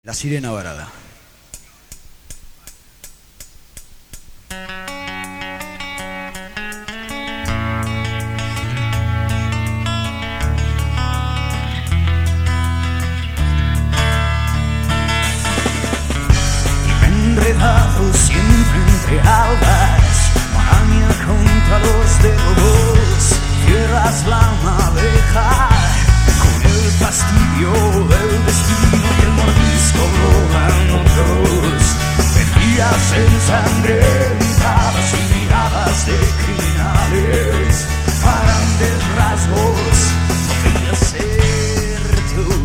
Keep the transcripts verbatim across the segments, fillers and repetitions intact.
La Sirena Varada. Enredado siempre entre albas, maraña contra los dedos, cierras la madeja con el fastidio del destino y el mordisco roban otros. Vendías ensangrentadas y miradas de criminales, a grandes rasgos no querías ser tú.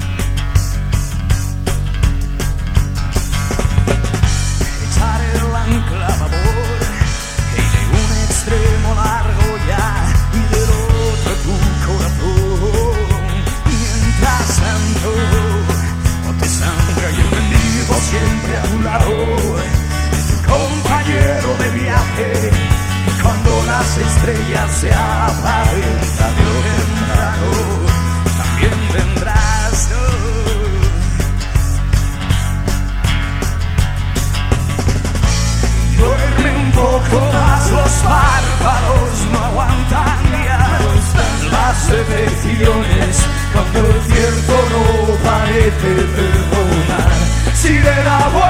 Echar el ancla a babor y de un extremo largo ya y del otro tu corazón. Mientras tanto no te sangra y el mendigo siempre a tu lado, tu compañero de viaje. Y cuando las estrellas se apaguen tarde o temprano, también vendrás tú. Duerme un poco más, los párpados no aguantan ya las decepciones, cuando el tiempo no parece perdonar. Sirena